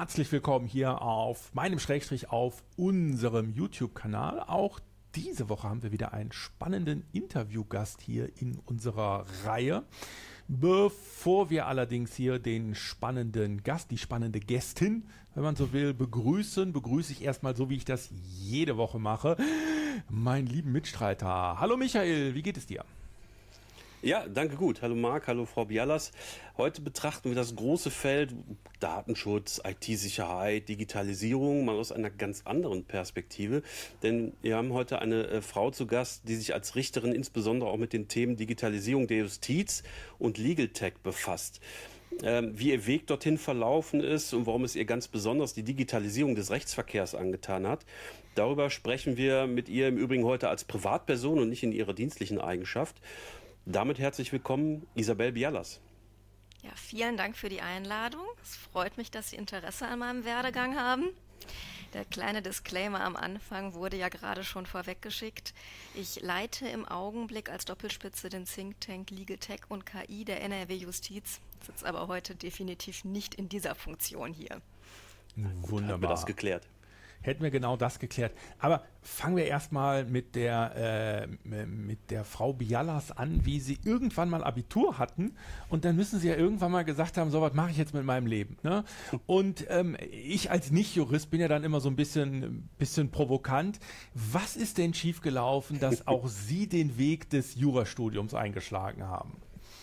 Herzlich willkommen hier auf meinem auf unserem YouTube-Kanal. Auch diese Woche haben wir wieder einen spannenden Interviewgast hier in unserer Reihe. Bevor wir allerdings hier den spannenden Gast, die spannende Gästin, wenn man so will, begrüße ich erstmal, so wie ich das jede Woche mache, meinen lieben Mitstreiter. Hallo Michael, wie geht es dir? Ja, danke gut. Hallo Marc, hallo Frau Bialas. Heute betrachten wir das große Feld Datenschutz, IT-Sicherheit, Digitalisierung mal aus einer ganz anderen Perspektive. Denn wir haben heute eine Frau zu Gast, die sich als Richterin insbesondere auch mit den Themen Digitalisierung der Justiz und Legal Tech befasst. Wie ihr Weg dorthin verlaufen ist und warum es ihr ganz besonders die Digitalisierung des Rechtsverkehrs angetan hat. Darüber sprechen wir mit ihr im Übrigen heute als Privatperson und nicht in ihrer dienstlichen Eigenschaft. Damit herzlich willkommen, Isabel Bialas. Ja, vielen Dank für die Einladung. Es freut mich, dass Sie Interesse an meinem Werdegang haben. Der kleine Disclaimer am Anfang wurde ja gerade schon vorweggeschickt. Ich leite im Augenblick als Doppelspitze den Think Tank Legal Tech und KI der NRW Justiz, sitze aber heute definitiv nicht in dieser Funktion hier. Wunderbar. Haben wir das geklärt. Hätten wir genau das geklärt. Aber fangen wir erstmal mit der Frau Bialas an, wie Sie irgendwann mal Abitur hatten und dann müssen Sie ja irgendwann mal gesagt haben, so was mache ich jetzt mit meinem Leben. Ne? Und ich als Nicht-Jurist bin ja dann immer so ein bisschen provokant. Was ist denn schiefgelaufen, dass auch Sie den Weg des Jurastudiums eingeschlagen haben?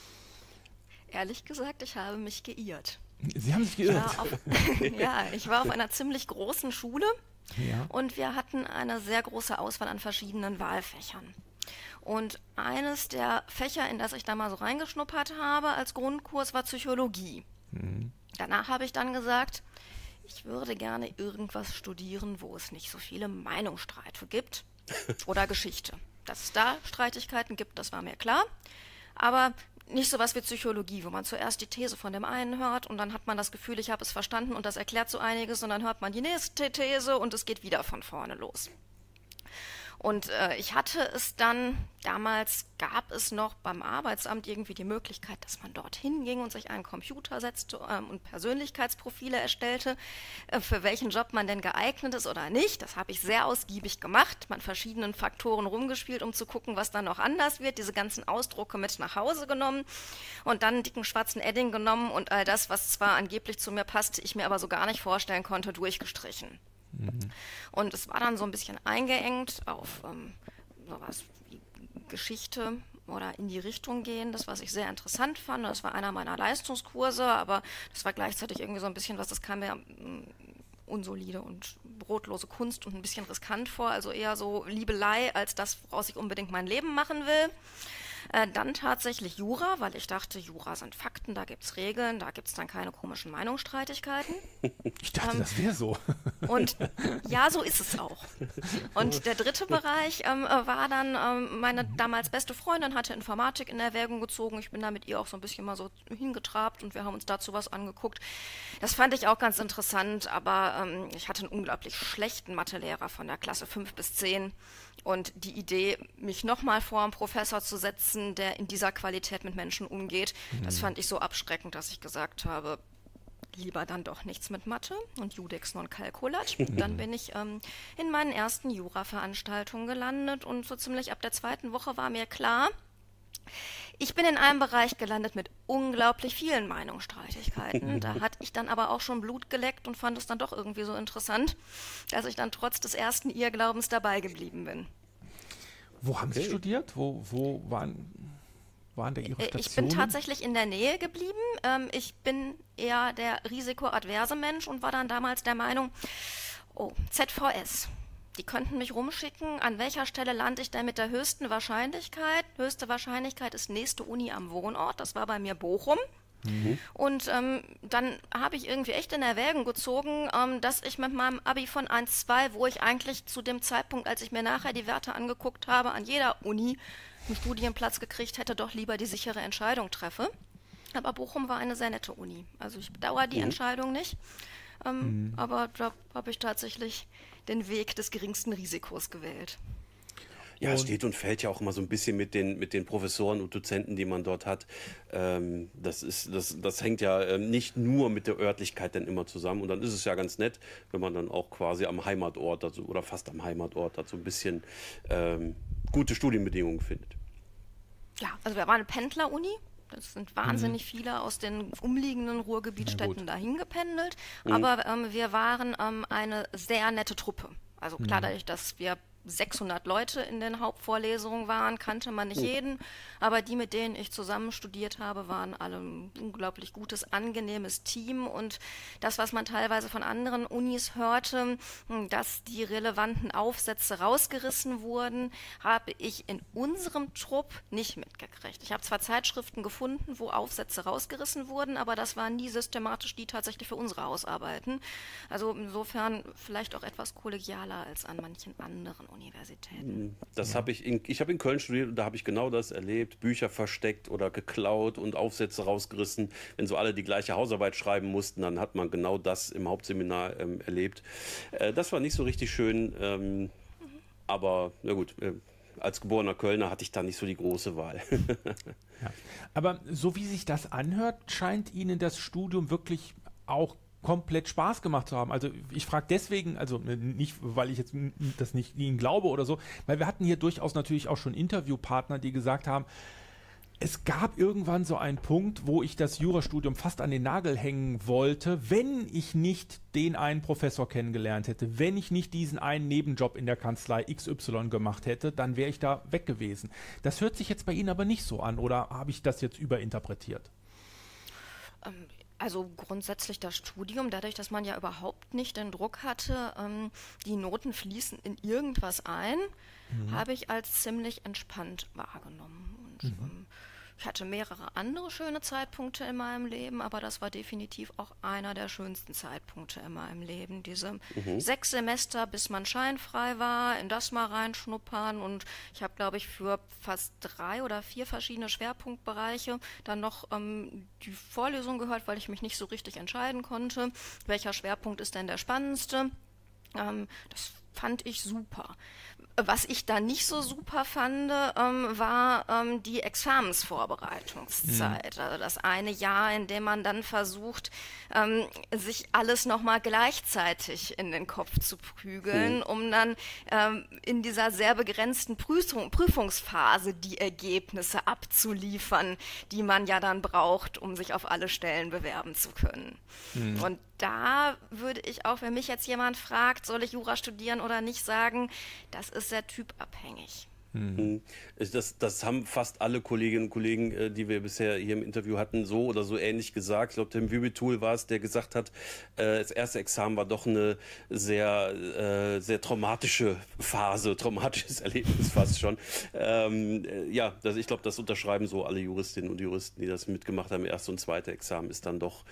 Ehrlich gesagt, ich habe mich geirrt. Sie haben sich geirrt? Ich war auf einer ziemlich großen Schule ja. Und wir hatten eine sehr große Auswahl an verschiedenen Wahlfächern. Und eines der Fächer, in das ich da mal so reingeschnuppert habe als Grundkurs, war Psychologie. Danach habe ich dann gesagt, ich würde gerne irgendwas studieren, wo es nicht so viele Meinungsstreite gibt oder Geschichte. Dass es da Streitigkeiten gibt, das war mir klar. Aber nicht sowas wie Psychologie, wo man zuerst die These von dem einen hört und dann hat man das Gefühl, ich habe es verstanden und das erklärt so einiges und dann hört man die nächste These und es geht wieder von vorne los. Und ich hatte es dann, damals gab es noch beim Arbeitsamt irgendwie die Möglichkeit, dass man dorthin ging und sich einen Computer setzte und Persönlichkeitsprofile erstellte, für welchen Job man denn geeignet ist oder nicht. Das habe ich sehr ausgiebig gemacht, mit verschiedenen Faktoren rumgespielt, um zu gucken, was dann noch anders wird, diese ganzen Ausdrucke mit nach Hause genommen und dann einen dicken schwarzen Edding genommen und all das, was zwar angeblich zu mir passte, ich mir aber so gar nicht vorstellen konnte, durchgestrichen. Und es war dann so ein bisschen eingeengt auf sowas wie Geschichte oder in die Richtung gehen, das, was ich sehr interessant fand. Das war einer meiner Leistungskurse, aber das war gleichzeitig irgendwie so ein bisschen was, das kam mir unsolide und brotlose Kunst und ein bisschen riskant vor, also eher so Liebelei als das, woraus ich unbedingt mein Leben machen will. Dann tatsächlich Jura, weil ich dachte, Jura sind Fakten, da gibt es Regeln, da gibt es dann keine komischen Meinungsstreitigkeiten. Ich dachte, das wäre so. Und ja, so ist es auch. Und der dritte Bereich war dann, meine damals beste Freundin hatte Informatik in Erwägung gezogen. Ich bin da mit ihr auch so ein bisschen mal so hingetrabt und wir haben uns dazu was angeguckt. Das fand ich auch ganz interessant, aber ich hatte einen unglaublich schlechten Mathelehrer von der Klasse 5 bis 10. Und die Idee, mich nochmal vor einen Professor zu setzen, der in dieser Qualität mit Menschen umgeht, das fand ich so abschreckend, dass ich gesagt habe, lieber dann doch nichts mit Mathe und Judex non calculat. Dann bin ich in meinen ersten Jura-Veranstaltungen gelandet und so ziemlich ab der zweiten Woche war mir klar, ich bin in einem Bereich gelandet mit unglaublich vielen Meinungsstreitigkeiten. Da hatte ich dann aber auch schon Blut geleckt und fand es dann doch irgendwie so interessant, dass ich dann trotz des ersten Irrglaubens dabei geblieben bin. Wo haben Sie studiert? Wo waren da Ihre Stationen? Ich bin tatsächlich in der Nähe geblieben. Ich bin eher der risikoadverse Mensch und war dann damals der Meinung, ZVS. Die könnten mich rumschicken, an welcher Stelle lande ich denn mit der höchsten Wahrscheinlichkeit? Höchste Wahrscheinlichkeit ist nächste Uni am Wohnort, das war bei mir Bochum. Und dann habe ich irgendwie echt in Erwägung gezogen, dass ich mit meinem Abi von 1,2, wo ich eigentlich zu dem Zeitpunkt, als ich mir nachher die Werte angeguckt habe, an jeder Uni einen Studienplatz gekriegt hätte, doch lieber die sichere Entscheidung treffe. Aber Bochum war eine sehr nette Uni. Also ich bedauere die Entscheidung nicht. Aber da habe ich tatsächlich den Weg des geringsten Risikos gewählt. Ja, es steht und fällt ja auch immer so ein bisschen mit den Professoren und Dozenten, die man dort hat. Das hängt ja nicht nur mit der Örtlichkeit dann immer zusammen. Und dann ist es ja ganz nett, wenn man dann auch quasi am Heimatort dazu, oder fast am Heimatort dazu ein bisschen gute Studienbedingungen findet. Ja, also wir waren eine Pendler-Uni. Es sind wahnsinnig viele aus den umliegenden Ruhrgebietsstädten dahin gependelt. Aber wir waren eine sehr nette Truppe. Also klar, dadurch, dass wir 600 Leute in den Hauptvorlesungen waren, kannte man nicht jeden, aber die, mit denen ich zusammen studiert habe, waren alle ein unglaublich gutes, angenehmes Team und das, was man teilweise von anderen Unis hörte, dass die relevanten Aufsätze rausgerissen wurden, habe ich in unserem Trupp nicht mitgekriegt. Ich habe zwar Zeitschriften gefunden, wo Aufsätze rausgerissen wurden, aber das waren nie systematisch die tatsächlich für unsere Hausarbeiten. Also insofern vielleicht auch etwas kollegialer als an manchen anderen Universitäten. Das habe ich habe in Köln studiert und da habe ich genau das erlebt. Bücher versteckt oder geklaut und Aufsätze rausgerissen. Wenn so alle die gleiche Hausarbeit schreiben mussten, dann hat man genau das im Hauptseminar erlebt. Das war nicht so richtig schön, aber na gut, als geborener Kölner hatte ich da nicht so die große Wahl. Ja. Aber so wie sich das anhört, scheint Ihnen das Studium wirklich auch komplett Spaß gemacht zu haben. Also ich frage deswegen, also nicht, weil ich jetzt das nicht Ihnen glaube oder so, weil wir hatten hier durchaus natürlich auch schon Interviewpartner, die gesagt haben, es gab irgendwann so einen Punkt, wo ich das Jurastudium fast an den Nagel hängen wollte, wenn ich nicht den einen Professor kennengelernt hätte, wenn ich nicht diesen einen Nebenjob in der Kanzlei XY gemacht hätte, dann wäre ich da weg gewesen. Das hört sich jetzt bei Ihnen aber nicht so an, oder habe ich das jetzt überinterpretiert? Also grundsätzlich das Studium, dadurch, dass man ja überhaupt nicht den Druck hatte, die Noten fließen in irgendwas ein, habe ich als ziemlich entspannt wahrgenommen. Und ich hatte mehrere andere schöne Zeitpunkte in meinem Leben, aber das war definitiv auch einer der schönsten Zeitpunkte in meinem Leben. Diese 6 Semester, bis man scheinfrei war, in das mal reinschnuppern und ich habe, glaube ich, für fast 3 oder 4 verschiedene Schwerpunktbereiche dann noch die Vorlesung gehört, weil ich mich nicht so richtig entscheiden konnte, welcher Schwerpunkt ist denn der spannendste. Das fand ich super. Was ich da nicht so super fand, war die Examensvorbereitungszeit. Also das eine Jahr, in dem man dann versucht, sich alles nochmal gleichzeitig in den Kopf zu prügeln, um dann in dieser sehr begrenzten Prüfungsphase die Ergebnisse abzuliefern, die man ja dann braucht, um sich auf alle Stellen bewerben zu können. Und da würde ich auch, wenn mich jetzt jemand fragt, soll ich Jura studieren oder nicht, sagen, das ist sehr typabhängig. Das haben fast alle Kolleginnen und Kollegen, die wir bisher hier im Interview hatten, so oder so ähnlich gesagt. Ich glaube, Tim Wübitul war es, der gesagt hat, das erste Examen war doch eine sehr, sehr traumatische Phase, traumatisches Erlebnis fast schon. Ich glaube, das unterschreiben so alle Juristinnen und Juristen, die das mitgemacht haben. Erste und zweite Examen ist dann doch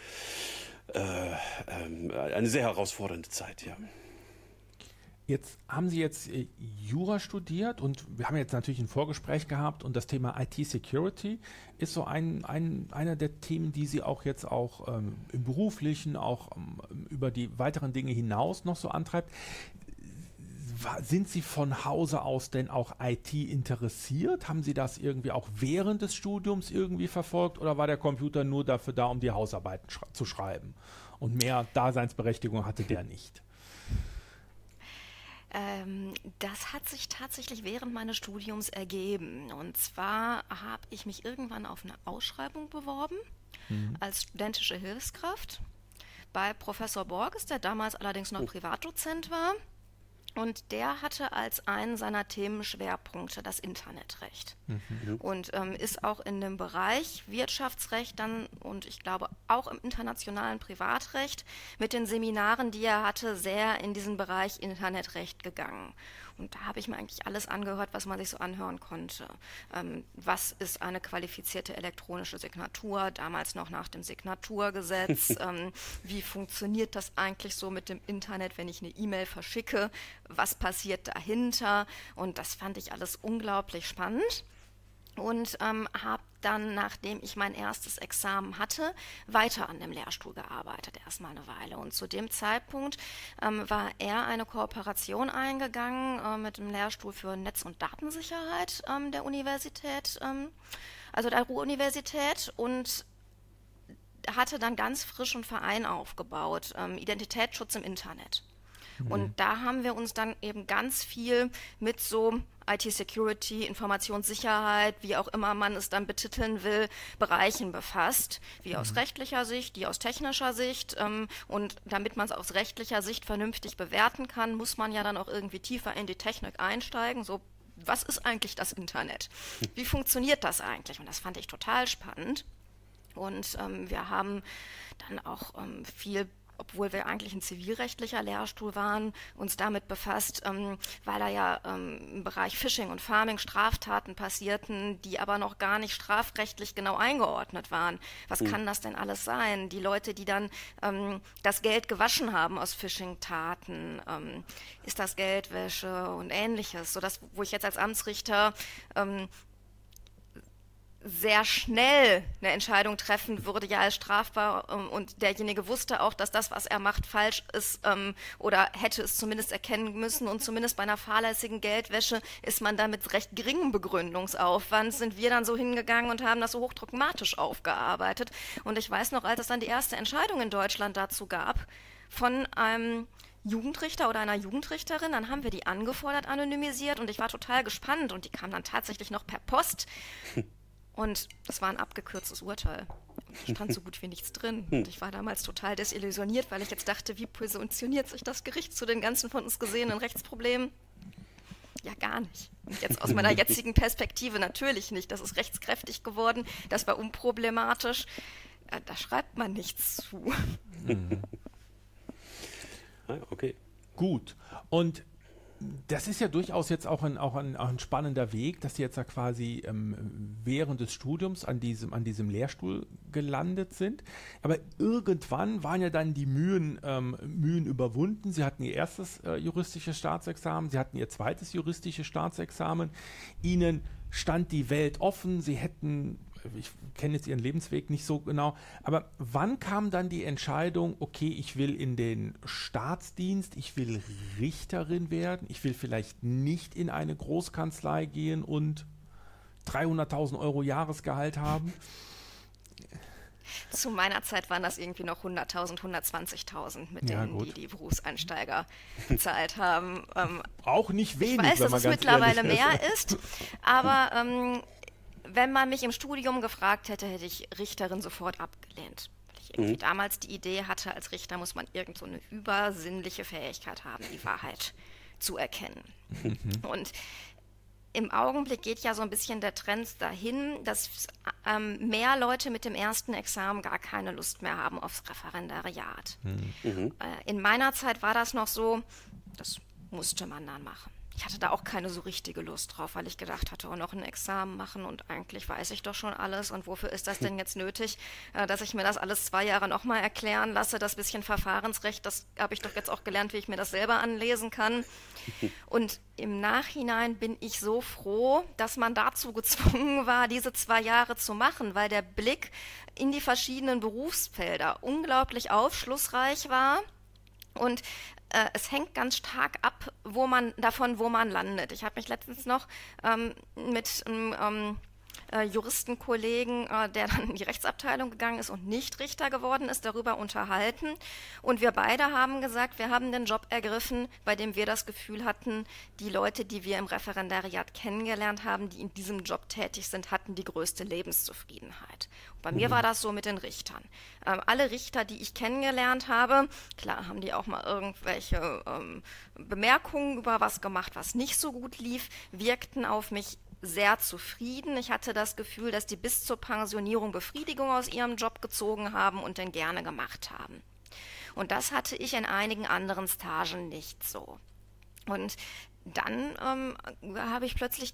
eine sehr herausfordernde Zeit, ja. Jetzt haben Sie jetzt Jura studiert und wir haben jetzt natürlich ein Vorgespräch gehabt und das Thema IT-Security ist so einer der Themen, die Sie auch jetzt auch im Beruflichen, auch über die weiteren Dinge hinaus noch so antreibt. Sind Sie von Hause aus denn auch IT interessiert? Haben Sie das irgendwie auch während des Studiums irgendwie verfolgt oder war der Computer nur dafür da, um die Hausarbeiten zu schreiben? Und mehr Daseinsberechtigung hatte der nicht? Das hat sich tatsächlich während meines Studiums ergeben. Und zwar habe ich mich irgendwann auf eine Ausschreibung beworben als studentische Hilfskraft bei Professor Borges, der damals allerdings noch Privatdozent war. Und der hatte als einen seiner Themenschwerpunkte das Internetrecht und ist auch in dem Bereich Wirtschaftsrecht dann und ich glaube auch im internationalen Privatrecht mit den Seminaren, die er hatte, sehr in diesen Bereich Internetrecht gegangen. Und da habe ich mir eigentlich alles angehört, was man sich so anhören konnte. Was ist eine qualifizierte elektronische Signatur, damals noch nach dem Signaturgesetz? Wie funktioniert das eigentlich so mit dem Internet, wenn ich eine E-Mail verschicke? Was passiert dahinter? Und das fand ich alles unglaublich spannend. und habe dann, nachdem ich mein erstes Examen hatte, weiter an dem Lehrstuhl gearbeitet, erstmal eine Weile. Und zu dem Zeitpunkt war er eine Kooperation eingegangen mit dem Lehrstuhl für Netz- und Datensicherheit der Universität, also der Ruhr-Universität, und hatte dann ganz frisch einen Verein aufgebaut, Identitätsschutz im Internet. Und da haben wir uns dann eben ganz viel mit so IT-Security, Informationssicherheit, wie auch immer man es dann betiteln will, Bereichen befasst. Wie aus rechtlicher Sicht, die aus technischer Sicht. Und damit man es aus rechtlicher Sicht vernünftig bewerten kann, muss man ja dann auch irgendwie tiefer in die Technik einsteigen. So, was ist eigentlich das Internet? Wie funktioniert das eigentlich? Und das fand ich total spannend. Und wir haben dann auch viel, obwohl wir eigentlich ein zivilrechtlicher Lehrstuhl waren, uns damit befasst, weil da ja im Bereich Phishing und Farming Straftaten passierten, die aber noch gar nicht strafrechtlich genau eingeordnet waren. Was kann das denn alles sein? Die Leute, die dann das Geld gewaschen haben aus Phishing-Taten, ist das Geldwäsche und Ähnliches, sodass, wo ich jetzt als Amtsrichter sehr schnell eine Entscheidung treffen würde, ja, ist strafbar, und derjenige wusste auch, dass das, was er macht, falsch ist, oder hätte es zumindest erkennen müssen, und zumindest bei einer fahrlässigen Geldwäsche ist man da mit recht geringem Begründungsaufwand, sind wir dann so hingegangen und haben das so hochdogmatisch aufgearbeitet. Und ich weiß noch, als es dann die erste Entscheidung in Deutschland dazu gab, von einem Jugendrichter oder einer Jugendrichterin, dann haben wir die angefordert, anonymisiert, und ich war total gespannt, und die kam dann tatsächlich noch per Post. Und das war ein abgekürztes Urteil. Da stand so gut wie nichts drin. Und ich war damals total desillusioniert, weil ich jetzt dachte, wie positioniert sich das Gericht zu den ganzen von uns gesehenen Rechtsproblemen? Ja, gar nicht. Und jetzt aus meiner jetzigen Perspektive natürlich nicht. Das ist rechtskräftig geworden, das war unproblematisch. Da schreibt man nichts zu. Okay. Gut. Und das ist ja durchaus jetzt auch ein spannender Weg, dass Sie jetzt da quasi während des Studiums an diesem Lehrstuhl gelandet sind. Aber irgendwann waren ja dann die Mühen überwunden. Sie hatten Ihr erstes juristisches Staatsexamen, Sie hatten Ihr zweites juristisches Staatsexamen. Ihnen stand die Welt offen. Sie hätten, ich kenne jetzt Ihren Lebensweg nicht so genau, aber wann kam dann die Entscheidung, okay, ich will in den Staatsdienst, ich will Richterin werden, ich will vielleicht nicht in eine Großkanzlei gehen und 300.000 Euro Jahresgehalt haben? Zu meiner Zeit waren das irgendwie noch 100.000, 120.000, mit denen die Berufseinsteiger bezahlt haben. Auch nicht wenig, ich weiß, wenn man dass es ganz mittlerweile ehrlich mehr ist, aber wenn man mich im Studium gefragt hätte, hätte ich Richterin sofort abgelehnt. Weil ich irgendwie damals die Idee hatte, als Richter muss man irgend so eine übersinnliche Fähigkeit haben, die Wahrheit zu erkennen. Und im Augenblick geht ja so ein bisschen der Trend dahin, dass mehr Leute mit dem ersten Examen gar keine Lust mehr haben aufs Referendariat. In meiner Zeit war das noch so, das musste man dann machen. Ich hatte da auch keine so richtige Lust drauf, weil ich gedacht hatte, noch ein Examen machen und eigentlich weiß ich doch schon alles, und wofür ist das denn jetzt nötig, dass ich mir das alles 2 Jahre nochmal erklären lasse, das bisschen Verfahrensrecht, das habe ich doch jetzt auch gelernt, wie ich mir das selber anlesen kann. Und im Nachhinein bin ich so froh, dass man dazu gezwungen war, diese 2 Jahre zu machen, weil der Blick in die verschiedenen Berufsfelder unglaublich aufschlussreich war. Und es hängt ganz stark ab, wo man landet. Ich habe mich letztens noch mit einem Juristenkollegen, der dann in die Rechtsabteilung gegangen ist und nicht Richter geworden ist, darüber unterhalten. Und wir beide haben gesagt, wir haben den Job ergriffen, bei dem wir das Gefühl hatten, die Leute, die wir im Referendariat kennengelernt haben, die in diesem Job tätig sind, hatten die größte Lebenszufriedenheit. Und bei mir war das so mit den Richtern. Alle Richter, die ich kennengelernt habe, klar haben die auch mal irgendwelche Bemerkungen über was gemacht, was nicht so gut lief, wirkten auf mich sehr zufrieden. Ich hatte das Gefühl, dass die bis zur Pensionierung Befriedigung aus ihrem Job gezogen haben und den gerne gemacht haben. Und das hatte ich in einigen anderen Stagen nicht so. Und dann habe ich plötzlich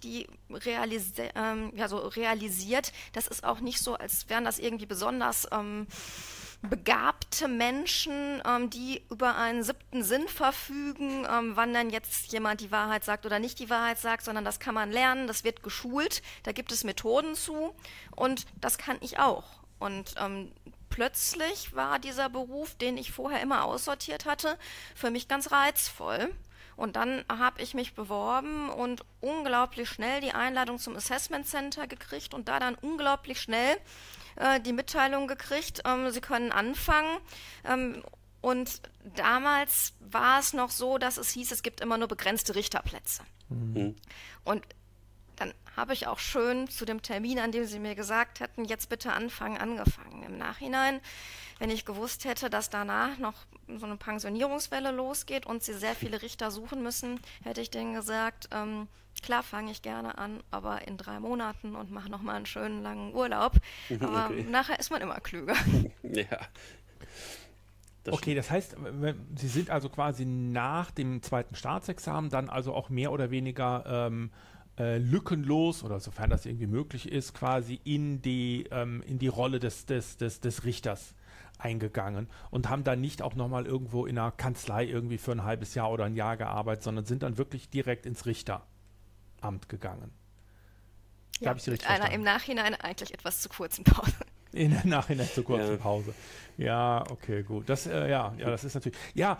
realisiert, das ist auch nicht so, als wären das irgendwie besonders begabte Menschen, die über einen 7. Sinn verfügen, wann dann jetzt jemand die Wahrheit sagt oder nicht die Wahrheit sagt, sondern das kann man lernen, das wird geschult, da gibt es Methoden zu und das kann ich auch. Und plötzlich war dieser Beruf, den ich vorher immer aussortiert hatte, für mich ganz reizvoll. Und dann habe ich mich beworben und unglaublich schnell die Einladung zum Assessment Center gekriegt und da dann unglaublich schnell die Mitteilung gekriegt, Sie können anfangen. Und damals war es noch so, dass es hieß, es gibt immer nur begrenzte Richterplätze. Mhm. Und dann habe ich auch schön zu dem Termin, an dem Sie mir gesagt hätten, jetzt bitte angefangen. Im Nachhinein, wenn ich gewusst hätte, dass danach noch so eine Pensionierungswelle losgeht und Sie sehr viele Richter suchen müssen, hätte ich denen gesagt, klar fange ich gerne an, aber in 3 Monaten und mache nochmal einen schönen langen Urlaub. Aber nachher ist man immer klüger. Ja. Okay, das heißt, Sie sind also quasi nach dem 2. Staatsexamen dann also auch mehr oder weniger lückenlos oder sofern das irgendwie möglich ist, quasi in die Rolle des Richters eingegangen und haben dann nicht auch nochmal irgendwo in einer Kanzlei irgendwie für ein halbes Jahr oder ein Jahr gearbeitet, sondern sind dann wirklich direkt ins Richteramt gegangen. Ja, habe ich Sie richtig verstanden? Im Nachhinein eigentlich etwas zu kurzen Pause. In der Nachhinein zur kurzen Pause. Ja, okay, gut. Das, das ist natürlich. Ja,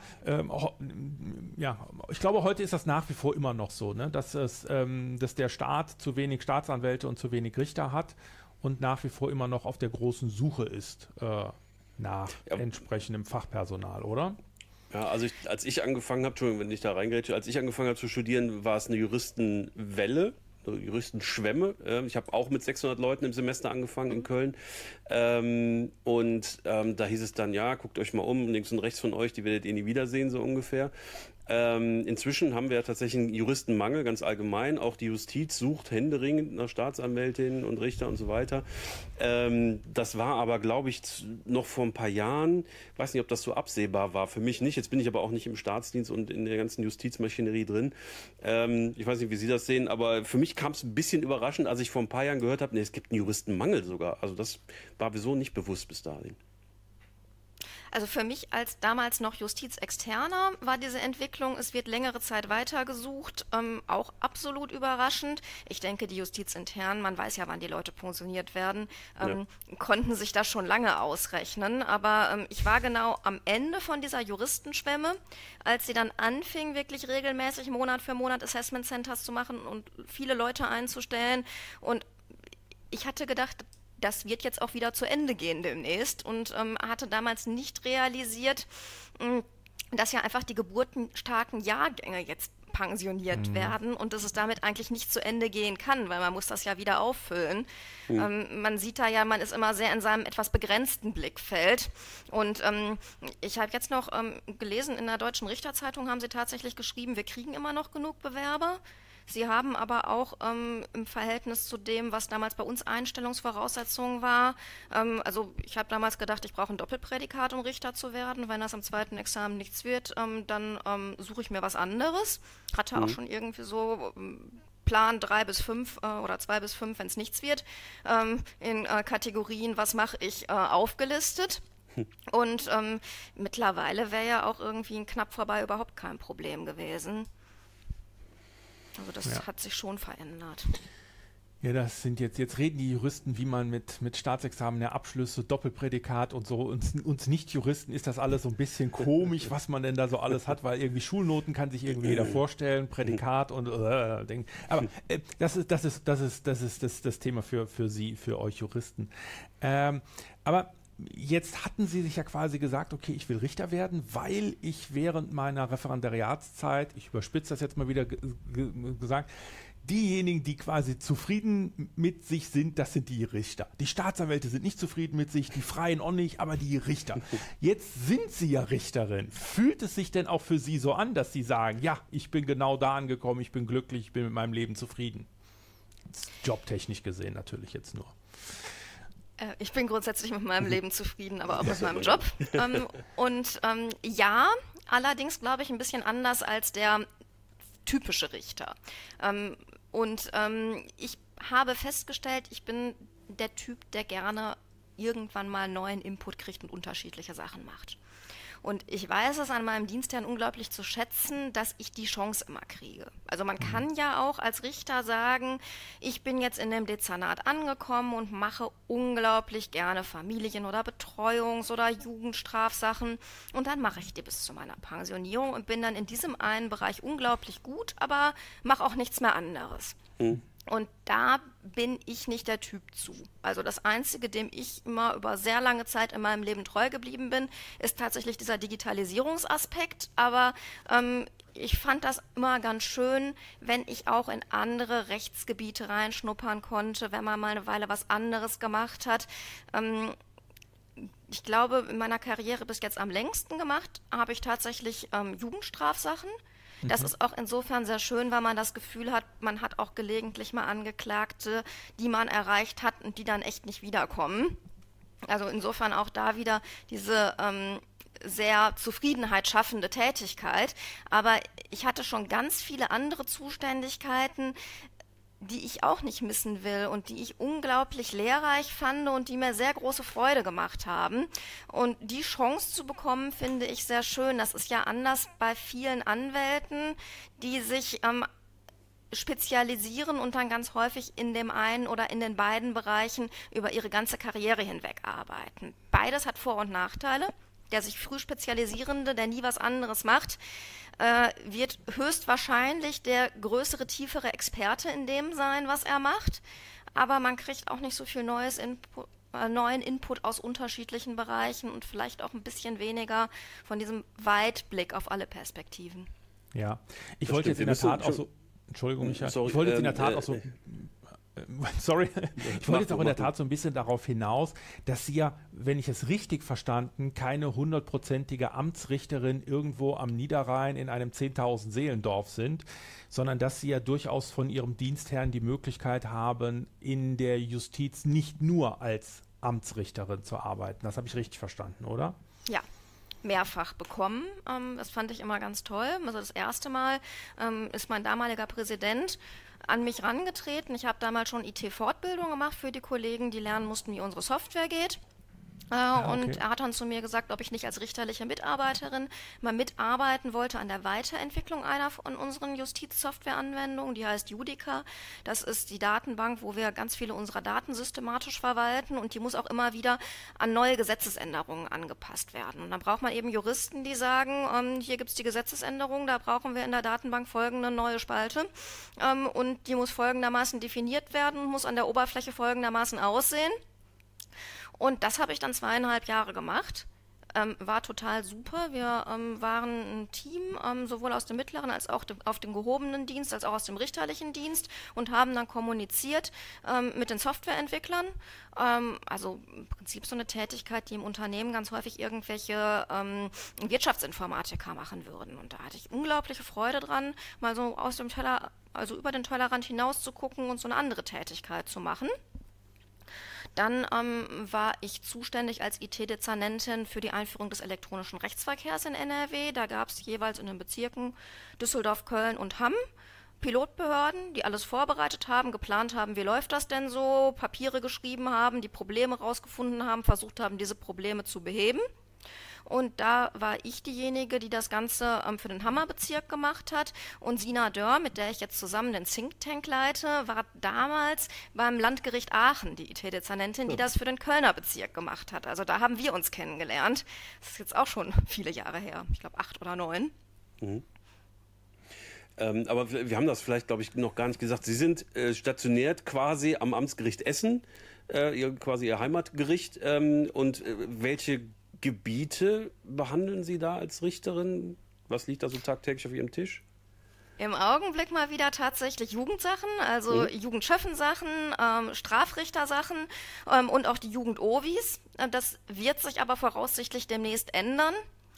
ich glaube, heute ist das nach wie vor immer noch so, ne? Dass der Staat zu wenig Staatsanwälte und zu wenig Richter hat und nach wie vor immer noch auf der großen Suche ist nach entsprechendem Fachpersonal, oder? Ja, also als ich angefangen habe, Entschuldigung, wenn ich da reingrätsche, als ich angefangen habe zu studieren, war es eine Juristenwelle. Juristenschwämme. Ich habe auch mit 600 Leuten im Semester angefangen in Köln. Da hieß es dann, ja, guckt euch mal um, links und rechts von euch, die werdet ihr nie wiedersehen, so ungefähr. Inzwischen haben wir ja tatsächlich einen Juristenmangel, ganz allgemein. Auch die Justiz sucht händeringend nach Staatsanwältinnen und Richter und so weiter. Das war aber, glaube ich, noch vor ein paar Jahren, ich weiß nicht, ob das so absehbar war, für mich nicht. Jetzt bin ich aber auch nicht im Staatsdienst und in der ganzen Justizmaschinerie drin. Ich weiß nicht, wie Sie das sehen, aber für mich kam es ein bisschen überraschend, als ich vor ein paar Jahren gehört habe, nee, es gibt einen Juristenmangel sogar. Also das war mir so nicht bewusst bis dahin. Also für mich als damals noch Justizexterner war diese Entwicklung, es wird längere Zeit weitergesucht, auch absolut überraschend. Ich denke, die Justizinternen, man weiß ja, wann die Leute pensioniert werden, konnten sich das schon lange ausrechnen. Aber ich war genau am Ende von dieser Juristenschwemme, als sie dann anfing, wirklich regelmäßig Monat für Monat Assessment Centers zu machen und viele Leute einzustellen. Und ich hatte gedacht, das wird jetzt auch wieder zu Ende gehen demnächst und hatte damals nicht realisiert, dass ja einfach die geburtenstarken Jahrgänge jetzt pensioniert werden und dass es damit eigentlich nicht zu Ende gehen kann, weil man muss das ja wieder auffüllen. Man sieht da ja, man ist immer sehr in seinem etwas begrenzten Blickfeld und ich habe jetzt noch gelesen, in der Deutschen Richterzeitung haben sie tatsächlich geschrieben, wir kriegen immer noch genug Bewerber. Sie haben aber auch im Verhältnis zu dem, was damals bei uns Einstellungsvoraussetzungen war, also ich habe damals gedacht, ich brauche ein Doppelprädikat, um Richter zu werden. Wenn das am 2. Examen nichts wird, dann suche ich mir was anderes. Hatte auch schon irgendwie so Plan 3 bis 5 oder 2 bis 5, wenn es nichts wird, in Kategorien, was mache ich, aufgelistet. Und mittlerweile wäre ja auch irgendwie ein knapp vorbei überhaupt kein Problem gewesen. Also das hat sich schon verändert. Ja, das sind jetzt reden die Juristen, wie man mit Staatsexamen, der Abschlüsse, Doppelprädikat und so. Uns Nicht-Juristen ist das alles so ein bisschen komisch, was man denn da so alles hat, weil irgendwie Schulnoten kann sich irgendwie jeder vorstellen, Prädikat und Ding. Aber das ist das Thema für Sie, für euch Juristen. Aber jetzt hatten Sie sich ja quasi gesagt, okay, ich will Richter werden, weil ich während meiner Referendariatszeit, ich überspitze das jetzt mal wieder gesagt, diejenigen, die quasi zufrieden mit sich sind, das sind die Richter. Die Staatsanwälte sind nicht zufrieden mit sich, die Freien auch nicht, aber die Richter. Jetzt sind Sie ja Richterin. Fühlt es sich denn auch für Sie so an, dass Sie sagen, ja, ich bin genau da angekommen, ich bin glücklich, ich bin mit meinem Leben zufrieden? Jobtechnisch gesehen natürlich jetzt nur. Ich bin grundsätzlich mit meinem Leben zufrieden, aber auch mit meinem Job. Ja, allerdings glaube ich ein bisschen anders als der typische Richter. Ich habe festgestellt, ich bin der Typ, der gerne irgendwann mal neuen Input kriegt und unterschiedliche Sachen macht. Und ich weiß es an meinem Dienstherrn unglaublich zu schätzen, dass ich die Chance immer kriege. Also man kann ja auch als Richter sagen, ich bin jetzt in dem Dezernat angekommen und mache unglaublich gerne Familien- oder Betreuungs- oder Jugendstrafsachen. Und dann mache ich die bis zu meiner Pensionierung und bin dann in diesem einen Bereich unglaublich gut, aber mache auch nichts mehr anderes. Und da bin ich nicht der Typ zu. Also das Einzige, dem ich immer über sehr lange Zeit in meinem Leben treu geblieben bin, ist tatsächlich dieser Digitalisierungsaspekt. Aber ich fand das immer ganz schön, wenn ich auch in andere Rechtsgebiete reinschnuppern konnte, wenn man mal eine Weile was anderes gemacht hat. Ich glaube, in meiner Karriere bis jetzt am längsten gemacht habe ich tatsächlich Jugendstrafsachen. Das ist auch insofern sehr schön, weil man das Gefühl hat, man hat auch gelegentlich mal Angeklagte, die man erreicht hat und die dann echt nicht wiederkommen. Also insofern auch da wieder diese sehr Zufriedenheit schaffende Tätigkeit. Aber ich hatte schon ganz viele andere Zuständigkeiten, die ich auch nicht missen will und die ich unglaublich lehrreich fand und die mir sehr große Freude gemacht haben. Und die Chance zu bekommen, finde ich sehr schön. Das ist ja anders bei vielen Anwälten, die sich spezialisieren und dann ganz häufig in dem einen oder in den beiden Bereichen über ihre ganze Karriere hinweg arbeiten. Beides hat Vor- und Nachteile. Der sich früh Spezialisierende, der nie was anderes macht, wird höchstwahrscheinlich der größere, tiefere Experte in dem sein, was er macht. Aber man kriegt auch nicht so viel neuen Input aus unterschiedlichen Bereichen und vielleicht auch ein bisschen weniger von diesem Weitblick auf alle Perspektiven. Ja, ich wollte jetzt in der Tat auch so, Entschuldigung, Michael, ich wollte jetzt in der Tat auch so, sorry, ich wollte jetzt auch in der Tat so ein bisschen darauf hinaus, dass Sie ja, wenn ich es richtig verstanden, keine 100%ige Amtsrichterin irgendwo am Niederrhein in einem 10.000 Seelendorf sind, sondern dass Sie ja durchaus von Ihrem Dienstherrn die Möglichkeit haben, in der Justiz nicht nur als Amtsrichterin zu arbeiten. Das habe ich richtig verstanden, oder? Ja. Mehrfach bekommen. Das fand ich immer ganz toll. Also das erste Mal ist mein damaliger Präsident an mich rangetreten. Ich habe damals schon IT-Fortbildung gemacht für die Kollegen, die lernen mussten, wie unsere Software geht. Und er hat dann zu mir gesagt, ob ich nicht als richterliche Mitarbeiterin mal mitarbeiten wollte an der Weiterentwicklung einer von unseren Justizsoftwareanwendungen, die heißt Judica. Das ist die Datenbank, wo wir ganz viele unserer Daten systematisch verwalten und die muss auch immer wieder an neue Gesetzesänderungen angepasst werden. Und dann braucht man eben Juristen, die sagen, hier gibt es die Gesetzesänderung, da brauchen wir in der Datenbank folgende neue Spalte und die muss folgendermaßen definiert werden, muss an der Oberfläche folgendermaßen aussehen. Und das habe ich dann 2,5 Jahre gemacht. War total super. Wir waren ein Team, sowohl aus dem mittleren als auch auf dem gehobenen Dienst, als auch aus dem richterlichen Dienst und haben dann kommuniziert mit den Softwareentwicklern. Also im Prinzip so eine Tätigkeit, die im Unternehmen ganz häufig irgendwelche Wirtschaftsinformatiker machen würden. Und da hatte ich unglaubliche Freude dran, mal so aus dem also über den Tellerrand hinaus zu gucken und so eine andere Tätigkeit zu machen. Dann war ich zuständig als IT-Dezernentin für die Einführung des elektronischen Rechtsverkehrs in NRW. Da gab es jeweils in den Bezirken Düsseldorf, Köln und Hamm Pilotbehörden, die alles vorbereitet haben, geplant haben, wie läuft das denn so, Papiere geschrieben haben, die Probleme rausgefunden haben, versucht haben, diese Probleme zu beheben. Und da war ich diejenige, die das Ganze für den Hammerbezirk gemacht hat. Und Sina Dörr, mit der ich jetzt zusammen den Think Tank leite, war damals beim Landgericht Aachen die IT-Dezernentin, die das für den Kölner Bezirk gemacht hat. Also da haben wir uns kennengelernt. Das ist jetzt auch schon viele Jahre her. Ich glaube 8 oder 9. Mhm. Aber wir haben das vielleicht, glaube ich, noch gar nicht gesagt. Sie sind stationiert quasi am Amtsgericht Essen, quasi Ihr Heimatgericht. Und welche Gebiete behandeln Sie da als Richterin? Was liegt da so tagtäglich auf Ihrem Tisch? Im Augenblick mal wieder tatsächlich Jugendsachen, also Jugendschöffensachen, Strafrichtersachen und auch die Jugend-Ovis. Das wird sich aber voraussichtlich demnächst ändern.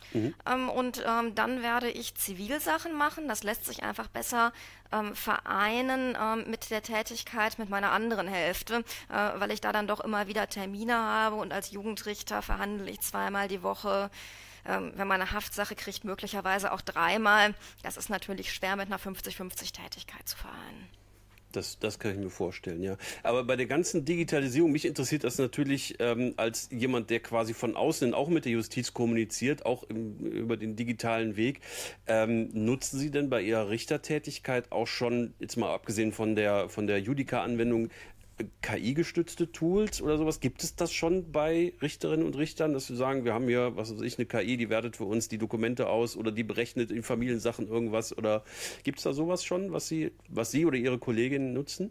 Dann werde ich Zivilsachen machen. Das lässt sich einfach besser vereinen mit der Tätigkeit mit meiner anderen Hälfte, weil ich da dann doch immer wieder Termine habe und als Jugendrichter verhandle ich 2-mal die Woche. Wenn man eine Haftsache kriegt, möglicherweise auch 3-mal. Das ist natürlich schwer mit einer 50-50 Tätigkeit zu vereinen. Das kann ich mir vorstellen, ja. Aber bei der ganzen Digitalisierung, mich interessiert das natürlich als jemand, der quasi von außen auch mit der Justiz kommuniziert, auch über den digitalen Weg. Nutzen Sie denn bei Ihrer Richtertätigkeit auch schon, jetzt mal abgesehen von der Judica-Anwendung, KI-gestützte Tools oder sowas? Gibt es das schon bei Richterinnen und Richtern, dass sie sagen, wir haben hier, was weiß ich, eine KI, die wertet für uns die Dokumente aus oder die berechnet in Familiensachen irgendwas? Oder gibt es da sowas schon, was Sie oder Ihre Kolleginnen nutzen?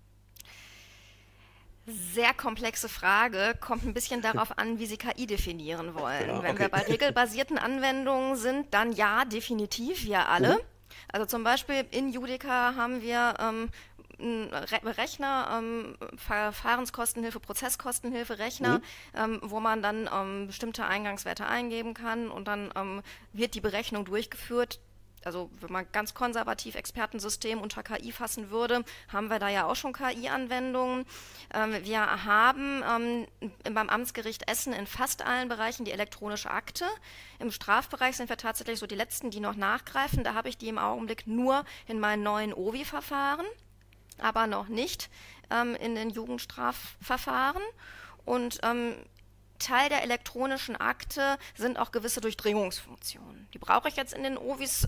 Sehr komplexe Frage, kommt ein bisschen darauf an, wie Sie KI definieren wollen. Ja, Wenn wir bei regelbasierten Anwendungen sind, dann ja, definitiv, wir alle. Also zum Beispiel in Judica haben wir einen Rechner, Verfahrenskostenhilfe, Prozesskostenhilfe, Rechner, wo man dann bestimmte Eingangswerte eingeben kann und dann wird die Berechnung durchgeführt. Also wenn man ganz konservativ Expertensystem unter KI fassen würde, haben wir da ja auch schon KI-Anwendungen. Wir haben beim Amtsgericht Essen in fast allen Bereichen die elektronische Akte. Im Strafbereich sind wir tatsächlich so die Letzten, die noch nachgreifen. Da habe ich die im Augenblick nur in meinen neuen OVI-Verfahren, aber noch nicht in den Jugendstrafverfahren. Und Teil der elektronischen Akte sind auch gewisse Durchdringungsfunktionen. Die brauche ich jetzt in den OVIs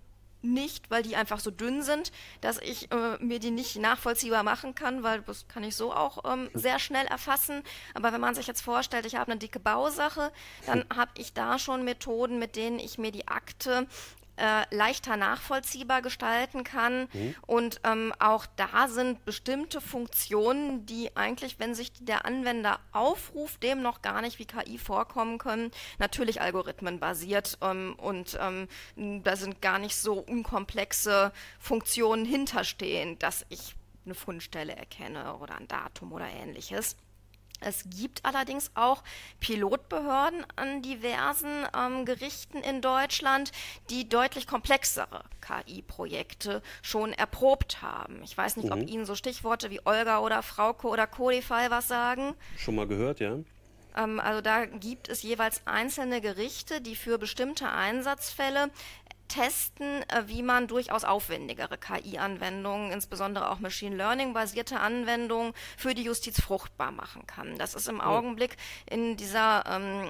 nicht, weil die einfach so dünn sind, dass ich mir die nicht nachvollziehbar machen kann, weil das kann ich so auch sehr schnell erfassen. Aber wenn man sich jetzt vorstellt, ich habe eine dicke Bausache, dann habe ich da schon Methoden, mit denen ich mir die Akte leichter nachvollziehbar gestalten kann. Und auch da sind bestimmte Funktionen, die eigentlich, wenn sich der Anwender aufruft, dem noch gar nicht wie KI vorkommen können, natürlich algorithmenbasiert und da sind gar nicht so unkomplexe Funktionen hinterstehen, dass ich eine Fundstelle erkenne oder ein Datum oder ähnliches. Es gibt allerdings auch Pilotbehörden an diversen Gerichten in Deutschland, die deutlich komplexere KI-Projekte schon erprobt haben. Ich weiß nicht, ob Ihnen so Stichworte wie Olga oder Frauke oder Codify was sagen. Schon mal gehört, ja. Also da gibt es jeweils einzelne Gerichte, die für bestimmte Einsatzfälle testen, wie man durchaus aufwendigere KI-Anwendungen, insbesondere auch Machine Learning-basierte Anwendungen für die Justiz fruchtbar machen kann. Das ist im Augenblick in dieser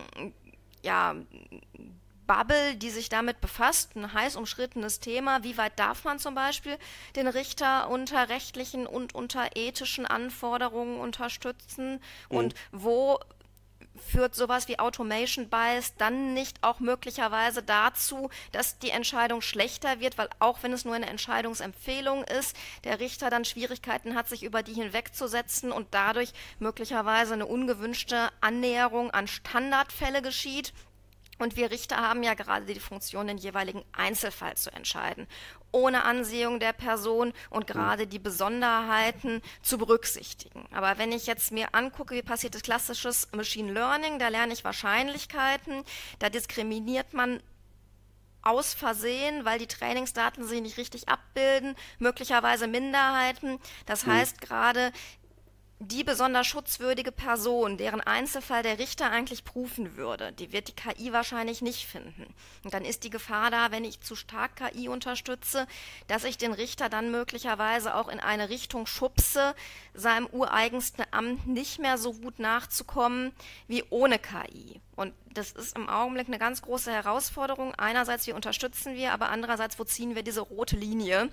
Bubble, die sich damit befasst, ein heiß umschrittenes Thema. Wie weit darf man zum Beispiel den Richter unter rechtlichen und unter ethischen Anforderungen unterstützen und wo führt sowas wie Automation Bias dann nicht auch möglicherweise dazu, dass die Entscheidung schlechter wird, weil auch wenn es nur eine Entscheidungsempfehlung ist, der Richter dann Schwierigkeiten hat, sich über die hinwegzusetzen und dadurch möglicherweise eine ungewünschte Annäherung an Standardfälle geschieht. Und wir Richter haben ja gerade die Funktion, den jeweiligen Einzelfall zu entscheiden, ohne Ansehung der Person und gerade die Besonderheiten zu berücksichtigen. Aber wenn ich jetzt mir angucke, wie passiert das klassisches Machine Learning, da lerne ich Wahrscheinlichkeiten, da diskriminiert man aus Versehen, weil die Trainingsdaten sich nicht richtig abbilden, möglicherweise Minderheiten. Das heißt, gerade die besonders schutzwürdige Person, deren Einzelfall der Richter eigentlich prüfen würde, die wird die KI wahrscheinlich nicht finden. Und dann ist die Gefahr da, wenn ich zu stark KI unterstütze, dass ich den Richter dann möglicherweise auch in eine Richtung schubse, seinem ureigensten Amt nicht mehr so gut nachzukommen wie ohne KI. Und das ist im Augenblick eine ganz große Herausforderung. Einerseits, wie unterstützen wir, aber andererseits, wo ziehen wir diese rote Linie?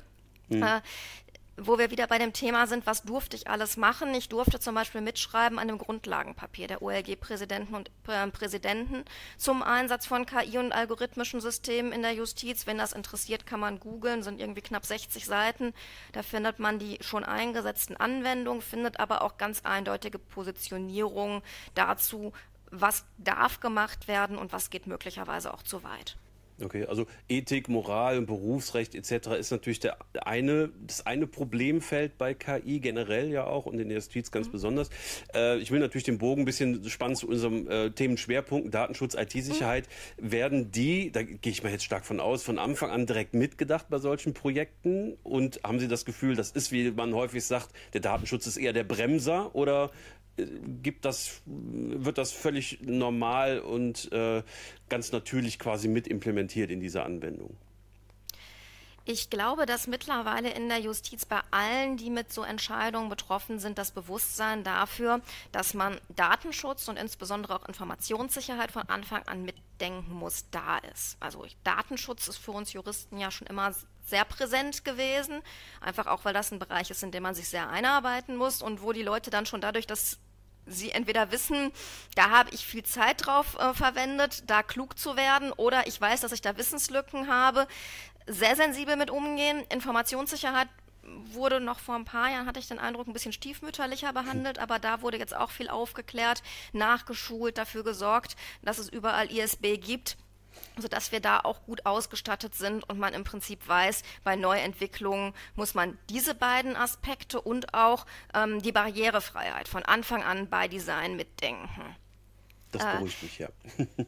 Wo wir wieder bei dem Thema sind, was durfte ich alles machen? Ich durfte zum Beispiel mitschreiben an dem Grundlagenpapier der OLG-Präsidenten und Präsidenten zum Einsatz von KI und algorithmischen Systemen in der Justiz. Wenn das interessiert, kann man googeln, sind irgendwie knapp 60 Seiten. Da findet man die schon eingesetzten Anwendungen, findet aber auch ganz eindeutige Positionierungen dazu, was darf gemacht werden und was geht möglicherweise auch zu weit. Okay, also Ethik, Moral, Berufsrecht etc. ist natürlich das eine Problemfeld bei KI generell ja auch und in der Justiz ganz besonders. Ich will natürlich den Bogen ein bisschen spannen zu unserem Themenschwerpunkt Datenschutz, IT-Sicherheit. Werden die, da gehe ich mal jetzt stark von aus, von Anfang an direkt mitgedacht bei solchen Projekten? Und haben Sie das Gefühl, das ist, wie man häufig sagt, der Datenschutz ist eher der Bremser oder wird das völlig normal und ganz natürlich quasi mit implementiert in dieser Anwendung? Ich glaube, dass mittlerweile in der Justiz bei allen, die mit so Entscheidungen betroffen sind, das Bewusstsein dafür, dass man Datenschutz und insbesondere auch Informationssicherheit von Anfang an mitdenken muss, da ist. Also Datenschutz ist für uns Juristen ja schon immer sehr präsent gewesen, einfach auch, weil das ein Bereich ist, in dem man sich sehr einarbeiten muss und wo die Leute dann schon dadurch, dass sie entweder wissen, da habe ich viel Zeit drauf verwendet, da klug zu werden, oder ich weiß, dass ich da Wissenslücken habe, sehr sensibel mit umgehen. Informationssicherheit wurde noch vor ein paar Jahren, hatte ich den Eindruck, ein bisschen stiefmütterlicher behandelt, aber da wurde jetzt auch viel aufgeklärt, nachgeschult, dafür gesorgt, dass es überall ISB gibt, sodass wir da auch gut ausgestattet sind und man im Prinzip weiß, bei Neuentwicklungen muss man diese beiden Aspekte und auch die Barrierefreiheit von Anfang an bei Design mitdenken. Das beruhigt mich, ja.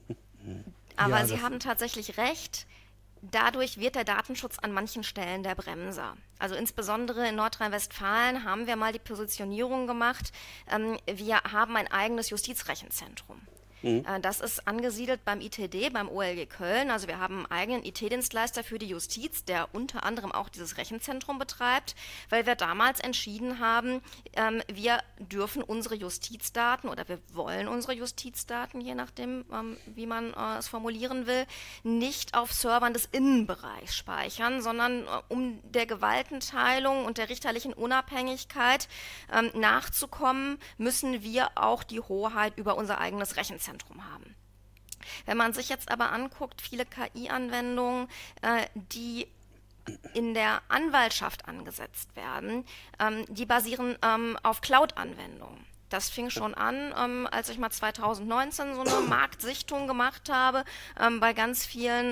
Aber Sie haben tatsächlich recht. Dadurch wird der Datenschutz an manchen Stellen der Bremser. Also insbesondere in Nordrhein-Westfalen haben wir mal die Positionierung gemacht, wir haben ein eigenes Justizrechenzentrum. Das ist angesiedelt beim ITD, beim OLG Köln. Also wir haben einen eigenen IT-Dienstleister für die Justiz, der unter anderem auch dieses Rechenzentrum betreibt, weil wir damals entschieden haben, wir dürfen unsere Justizdaten oder wir wollen unsere Justizdaten, je nachdem, wie man es formulieren will, nicht auf Servern des Innenbereichs speichern, sondern um der Gewaltenteilung und der richterlichen Unabhängigkeit nachzukommen, müssen wir auch die Hoheit über unser eigenes Rechenzentrum haben. Wenn man sich jetzt aber anguckt, viele KI-Anwendungen, die in der Anwaltschaft angesetzt werden, die basieren auf Cloud-Anwendungen. Das fing schon an, als ich mal 2019 so eine Marktsichtung gemacht habe, bei ganz vielen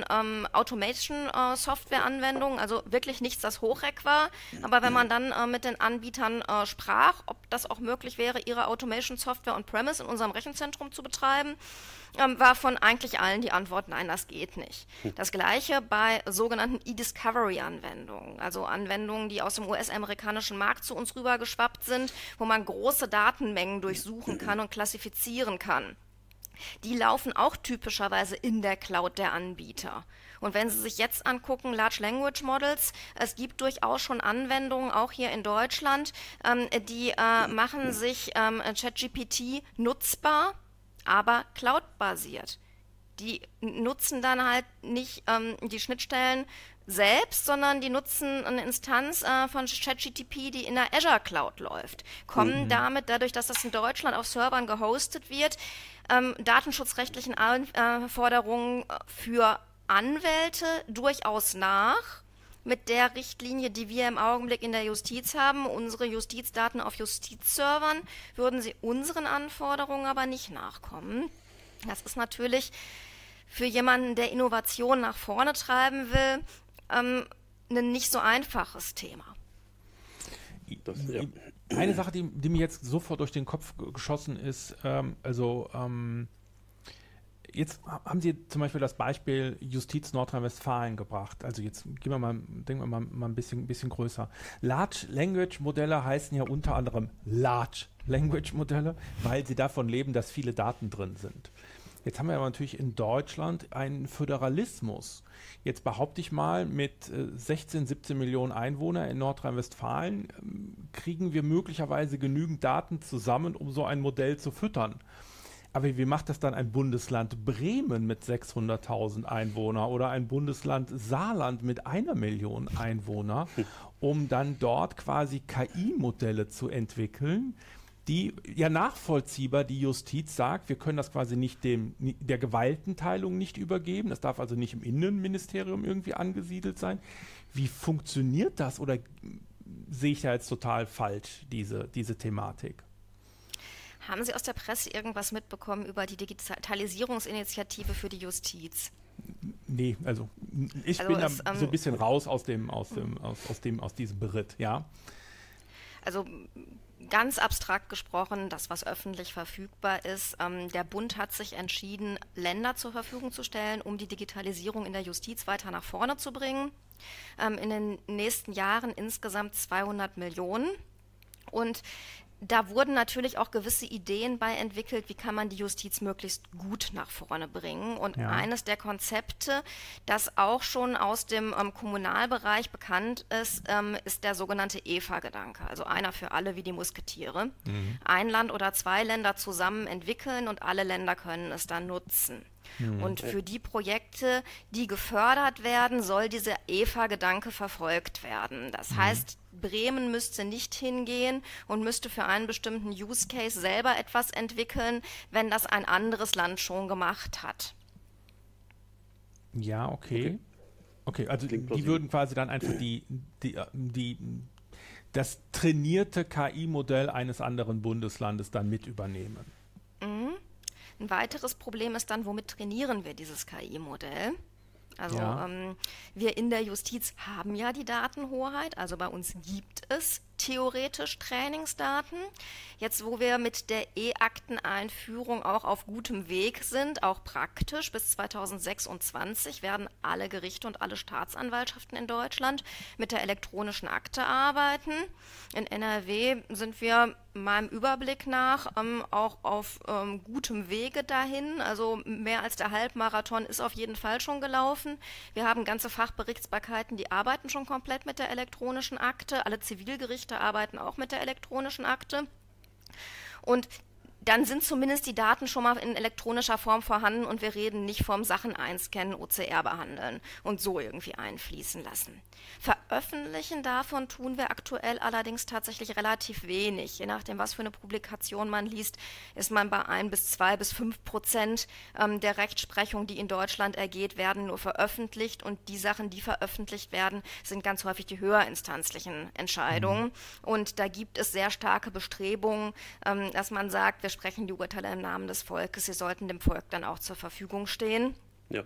Automation-Software-Anwendungen, also wirklich nichts, das Hochreck war. Aber wenn man dann mit den Anbietern sprach, ob das auch möglich wäre, ihre Automation-Software on-premise in unserem Rechenzentrum zu betreiben, war von eigentlich allen die Antwort, nein, das geht nicht. Das gleiche bei sogenannten E-Discovery-Anwendungen, also Anwendungen, die aus dem US-amerikanischen Markt zu uns rübergeschwappt sind, wo man große Datenmengen durchsuchen kann und klassifizieren kann. Die laufen auch typischerweise in der Cloud der Anbieter. Und wenn Sie sich jetzt angucken, Large Language Models, es gibt durchaus schon Anwendungen, auch hier in Deutschland, die machen sich ChatGPT nutzbar, aber cloud-basiert. Die nutzen dann halt nicht die Schnittstellen selbst, sondern die nutzen eine Instanz von ChatGPT, die in der Azure Cloud läuft. Kommen damit, dadurch, dass das in Deutschland auf Servern gehostet wird, datenschutzrechtlichen Anforderungen für Anwälte durchaus nach. Mit der Richtlinie, die wir im Augenblick in der Justiz haben, unsere Justizdaten auf Justizservern, würden sie unseren Anforderungen aber nicht nachkommen. Das ist natürlich für jemanden, der Innovation nach vorne treiben will, ein nicht so einfaches Thema. Eine Sache, die mir jetzt sofort durch den Kopf geschossen ist, jetzt haben Sie zum Beispiel das Beispiel Justiz Nordrhein-Westfalen gebracht. Also jetzt denken wir mal ein bisschen größer. Large Language Modelle heißen ja unter anderem Large Language Modelle, weil sie davon leben, dass viele Daten drin sind. Jetzt haben wir aber natürlich in Deutschland einen Föderalismus. Jetzt behaupte ich mal, mit 16, 17 Millionen Einwohnern in Nordrhein-Westfalen kriegen wir möglicherweise genügend Daten zusammen, um so ein Modell zu füttern. Aber wie macht das dann ein Bundesland Bremen mit 600.000 Einwohnern oder ein Bundesland Saarland mit 1 Million Einwohner, um dann dort quasi KI-Modelle zu entwickeln, die ja nachvollziehbar die Justiz sagt, wir können das quasi nicht der Gewaltenteilung nicht übergeben, das darf also nicht im Innenministerium irgendwie angesiedelt sein. Wie funktioniert das oder sehe ich da jetzt total falsch, diese Thematik? Haben Sie aus der Presse irgendwas mitbekommen über die Digitalisierungsinitiative für die Justiz? Nee, also ich bin da so ein bisschen raus aus diesem Beritt, ja. Also ganz abstrakt gesprochen, das, was öffentlich verfügbar ist, der Bund hat sich entschieden, Länder zur Verfügung zu stellen, um die Digitalisierung in der Justiz weiter nach vorne zu bringen. In den nächsten Jahren insgesamt 200 Millionen. Und Da wurden natürlich auch gewisse Ideen bei entwickelt, wie kann man die Justiz möglichst gut nach vorne bringen. Und eines der Konzepte, das auch schon aus dem Kommunalbereich bekannt ist, ist der sogenannte EFA-Gedanke. Also einer für alle wie die Musketiere. Ein Land oder zwei Länder zusammen entwickeln und alle Länder können es dann nutzen. Und für die Projekte, die gefördert werden, soll dieser EFA-Gedanke verfolgt werden. Das heißt, Bremen müsste nicht hingehen und müsste für einen bestimmten Use Case selber etwas entwickeln, wenn das ein anderes Land schon gemacht hat. Ja, okay. Okay, also die würden quasi dann einfach das trainierte KI-Modell eines anderen Bundeslandes dann mit übernehmen. Ein weiteres Problem ist dann, womit trainieren wir dieses KI-Modell? Also wir in der Justiz haben ja die Datenhoheit, also bei uns gibt es theoretisch Trainingsdaten. Jetzt, wo wir mit der E-Akteneinführung auch auf gutem Weg sind, auch praktisch, bis 2026 werden alle Gerichte und alle Staatsanwaltschaften in Deutschland mit der elektronischen Akte arbeiten. In NRW sind wir meinem Überblick nach auch auf gutem Wege dahin. Also mehr als der Halbmarathon ist auf jeden Fall schon gelaufen. Wir haben ganze Fachberichtsbarkeiten, die arbeiten schon komplett mit der elektronischen Akte. Alle Zivilgerichte arbeiten auch mit der elektronischen Akte. Und dann sind zumindest die Daten schon mal in elektronischer Form vorhanden und wir reden nicht vom Sachen einscannen, OCR behandeln und so irgendwie einfließen lassen. Veröffentlichen davon tun wir aktuell allerdings tatsächlich relativ wenig. Je nachdem, was für eine Publikation man liest, ist man bei 1 bis 2 bis 5% der Rechtsprechung, die in Deutschland ergeht, werden nur veröffentlicht und die Sachen, die veröffentlicht werden, sind ganz häufig die höherinstanzlichen Entscheidungen. Und da gibt es sehr starke Bestrebungen, dass man sagt, wir sprechen die Urteile im Namen des Volkes, sie sollten dem Volk dann auch zur Verfügung stehen. Ja.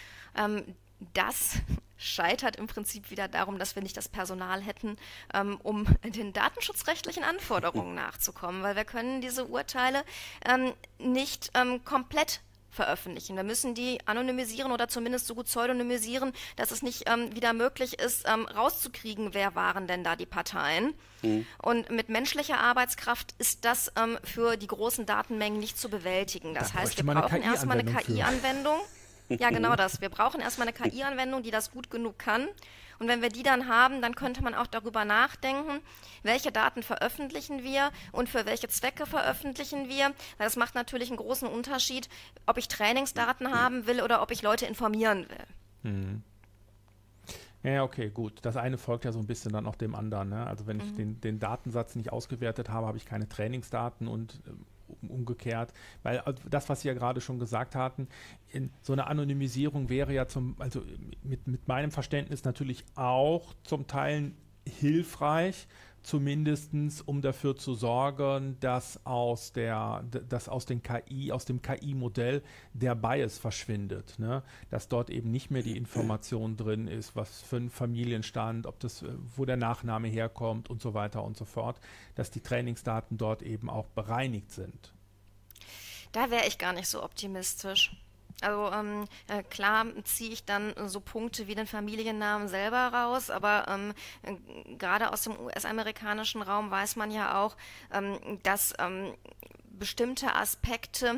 Das scheitert im Prinzip wieder darum, dass wir nicht das Personal hätten, um den datenschutzrechtlichen Anforderungen nachzukommen, weil wir können diese Urteile nicht komplett veröffentlichen. Wir müssen die anonymisieren oder zumindest so gut pseudonymisieren, dass es nicht wieder möglich ist, rauszukriegen, wer waren denn da die Parteien. Und mit menschlicher Arbeitskraft ist das für die großen Datenmengen nicht zu bewältigen. Das heißt, wir brauchen erstmal eine KI-Anwendung. Ja, genau das. Wir brauchen erstmal eine KI-Anwendung, die das gut genug kann. Und wenn wir die dann haben, dann könnte man auch darüber nachdenken, welche Daten veröffentlichen wir und für welche Zwecke veröffentlichen wir. Weil das macht natürlich einen großen Unterschied, ob ich Trainingsdaten haben will oder ob ich Leute informieren will. Ja, okay, gut. Das eine folgt ja so ein bisschen dann auch dem anderen. Ne? Also wenn ich den Datensatz nicht ausgewertet habe, habe ich keine Trainingsdaten und umgekehrt, weil das, was Sie ja gerade schon gesagt hatten, so eine Anonymisierung wäre ja mit meinem Verständnis natürlich auch zum Teil hilfreich, zumindest um dafür zu sorgen, dass aus dem KI-Modell der Bias verschwindet, ne? Dass dort eben nicht mehr die Information drin ist, was für ein Familienstand, wo der Nachname herkommt und so weiter und so fort, dass die Trainingsdaten dort eben auch bereinigt sind. Da wäre ich gar nicht so optimistisch. Also klar ziehe ich dann so Punkte wie den Familiennamen selber raus, aber gerade aus dem US-amerikanischen Raum weiß man ja auch, dass bestimmte Aspekte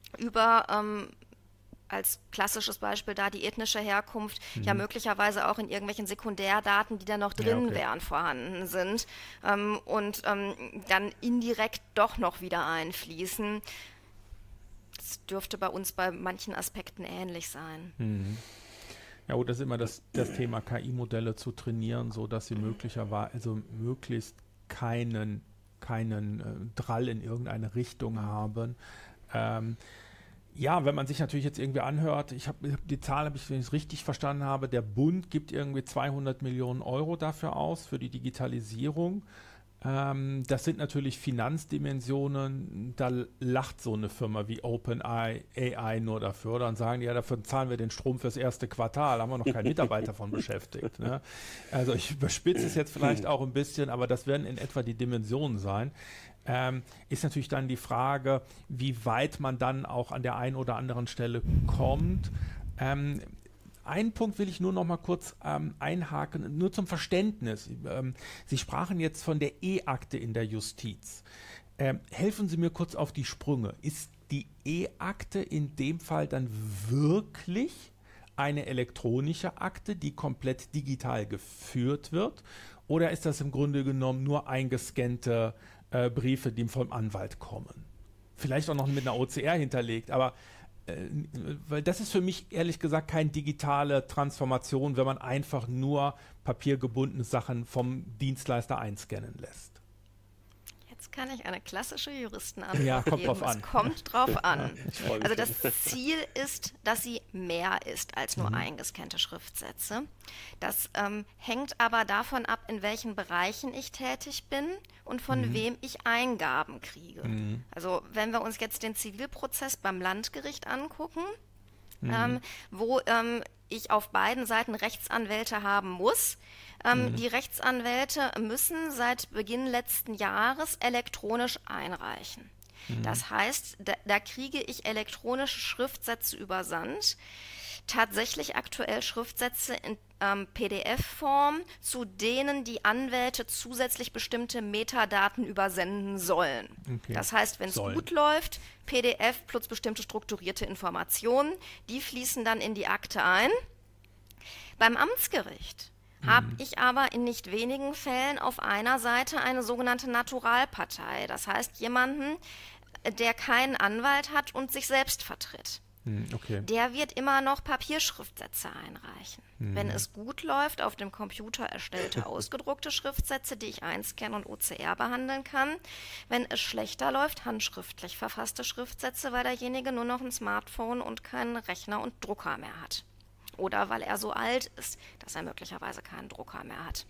als klassisches Beispiel da die ethnische Herkunft ja möglicherweise auch in irgendwelchen Sekundärdaten, die da noch drin wären, vorhanden sind und dann indirekt doch noch wieder einfließen. Das dürfte bei uns bei manchen Aspekten ähnlich sein. Ja gut, das ist immer das Thema, KI-Modelle zu trainieren, so dass sie möglichst keinen Drall in irgendeine Richtung haben. Ja, wenn man sich natürlich jetzt irgendwie anhört, die Zahl, wenn ich es richtig verstanden habe, der Bund gibt irgendwie 200 Millionen Euro dafür aus, für die Digitalisierung. Das sind natürlich Finanzdimensionen, da lacht so eine Firma wie OpenAI nur dafür. Dann sagen die, ja, dafür zahlen wir den Strom fürs erste Quartal, haben wir noch keinen Mitarbeiter von beschäftigt. Ne? Also ich überspitze es jetzt vielleicht auch ein bisschen, aber das werden in etwa die Dimensionen sein. Ist natürlich dann die Frage, wie weit man dann auch an der einen oder anderen Stelle kommt. Einen Punkt will ich nur noch mal kurz einhaken, nur zum Verständnis. Sie sprachen jetzt von der E-Akte in der Justiz. Helfen Sie mir kurz auf die Sprünge. Ist die E-Akte in dem Fall dann wirklich eine elektronische Akte, die komplett digital geführt wird? Oder ist das im Grunde genommen nur eingescannte Briefe, die vom Anwalt kommen? Vielleicht auch noch mit einer OCR hinterlegt, aber weil das ist für mich ehrlich gesagt keine digitale Transformation, wenn man einfach nur papiergebundene Sachen vom Dienstleister einscannen lässt. Jetzt kann ich eine klassische Juristenantwort Ja, kommt geben. drauf an. Es kommt drauf an. freue mich Also das schon. Ziel ist, dass sie mehr ist als nur eingescannte Schriftsätze. Das hängt aber davon ab, in welchen Bereichen ich tätig bin und von wem ich Eingaben kriege. Also wenn wir uns jetzt den Zivilprozess beim Landgericht angucken, wo ich auf beiden Seiten Rechtsanwälte haben muss. Die Rechtsanwälte müssen seit Beginn letzten Jahres elektronisch einreichen. Das heißt, da kriege ich elektronische Schriftsätze übersandt. Tatsächlich aktuell Schriftsätze in PDF-Form, zu denen die Anwälte zusätzlich bestimmte Metadaten übersenden sollen. Okay. Das heißt, wenn es gut läuft, PDF plus bestimmte strukturierte Informationen, die fließen dann in die Akte ein. Beim Amtsgericht habe ich aber in nicht wenigen Fällen auf einer Seite eine sogenannte Naturalpartei. Das heißt, jemanden, der keinen Anwalt hat und sich selbst vertritt. Okay. Der wird immer noch Papierschriftsätze einreichen. Wenn es gut läuft, auf dem Computer erstellte, ausgedruckte Schriftsätze, die ich einscannen und OCR behandeln kann. Wenn es schlechter läuft, handschriftlich verfasste Schriftsätze, weil derjenige nur noch ein Smartphone und keinen Rechner und Drucker mehr hat. Oder weil er so alt ist, dass er möglicherweise keinen Drucker mehr hat.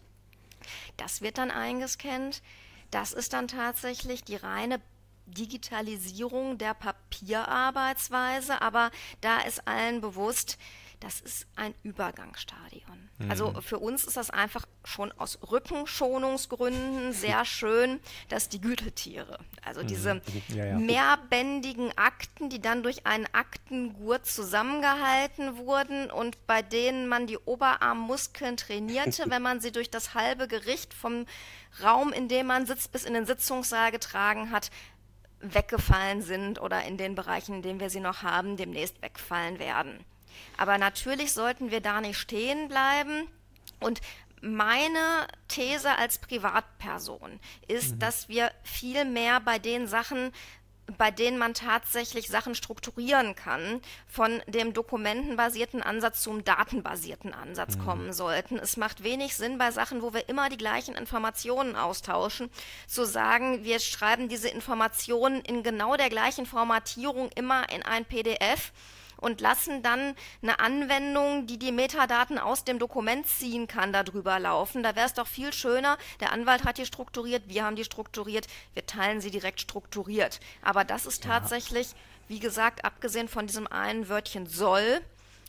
Das wird dann eingescannt. Das ist dann tatsächlich die reine Digitalisierung der Papierarbeitsweise, aber da ist allen bewusst, das ist ein Übergangsstadion. Also für uns ist das einfach schon aus Rückenschonungsgründen sehr schön, dass die Gürteltiere, also diese mehrbändigen Akten, die dann durch einen Aktengurt zusammengehalten wurden und bei denen man die Oberarmmuskeln trainierte, wenn man sie durch das halbe Gericht vom Raum, in dem man sitzt, bis in den Sitzungssaal getragen hat, weggefallen sind oder in den Bereichen, in denen wir sie noch haben, demnächst wegfallen werden. Aber natürlich sollten wir da nicht stehen bleiben. Und meine These als Privatperson ist, dass wir viel mehr bei den Sachen, bei denen man tatsächlich Sachen strukturieren kann, von dem dokumentenbasierten Ansatz zum datenbasierten Ansatz kommen sollten. Es macht wenig Sinn, bei Sachen, wo wir immer die gleichen Informationen austauschen, zu sagen, wir schreiben diese Informationen in genau der gleichen Formatierung immer in ein PDF und lassen dann eine Anwendung, die die Metadaten aus dem Dokument ziehen kann, darüber laufen. Da wäre es doch viel schöner, der Anwalt hat die strukturiert, wir haben die strukturiert, wir teilen sie direkt strukturiert. Aber das ist tatsächlich, wie gesagt, abgesehen von diesem einen Wörtchen soll,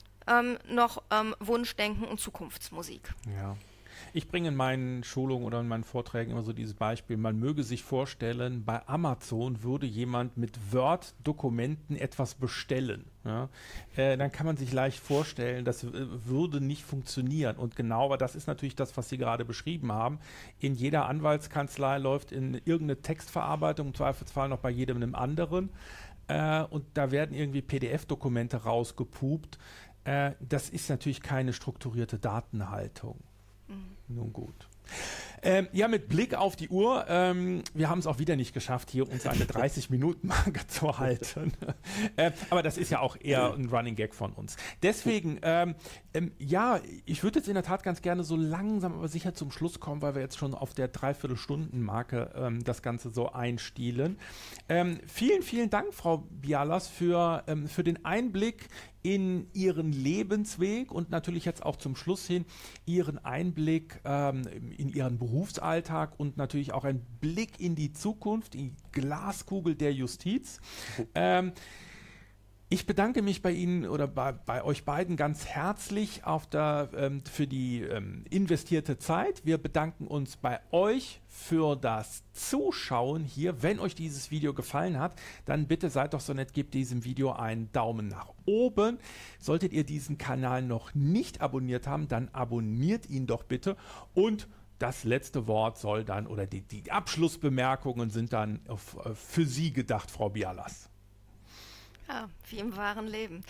noch Wunschdenken und Zukunftsmusik. Ja. Ich bringe in meinen Schulungen oder in meinen Vorträgen immer so dieses Beispiel, man möge sich vorstellen, bei Amazon würde jemand mit Word-Dokumenten etwas bestellen. Ja? Dann kann man sich leicht vorstellen, das würde nicht funktionieren. Und genau, aber das ist natürlich das, was Sie gerade beschrieben haben. In jeder Anwaltskanzlei läuft in irgendeine Textverarbeitung, im Zweifelsfall noch bei jedem einem anderen. Und da werden irgendwie PDF-Dokumente rausgepupt. Das ist natürlich keine strukturierte Datenhaltung. Nun gut. Ja, mit Blick auf die Uhr, wir haben es auch wieder nicht geschafft, hier uns eine 30-Minuten-Marke zu halten. Aber das ist ja auch eher ein Running Gag von uns. Deswegen, ja, ich würde jetzt in der Tat ganz gerne so langsam aber sicher zum Schluss kommen, weil wir jetzt schon auf der Dreiviertelstunden-Marke das Ganze so einstielen. Vielen, vielen Dank, Frau Bialas, für den Einblick in Ihren Lebensweg und natürlich jetzt auch zum Schluss hin Ihren Einblick in Ihren Berufsalltag und natürlich auch ein Blick in die Zukunft, die Glaskugel der Justiz. Ich bedanke mich bei Ihnen oder bei euch beiden ganz herzlich für die investierte Zeit. Wir bedanken uns bei euch für das Zuschauen hier. Wenn euch dieses Video gefallen hat, dann bitte seid doch so nett, gebt diesem Video einen Daumen nach oben. Solltet ihr diesen Kanal noch nicht abonniert haben, dann abonniert ihn doch bitte und das letzte Wort soll dann, oder die Abschlussbemerkungen sind dann für Sie gedacht, Frau Bialas. Ja, wie im wahren Leben.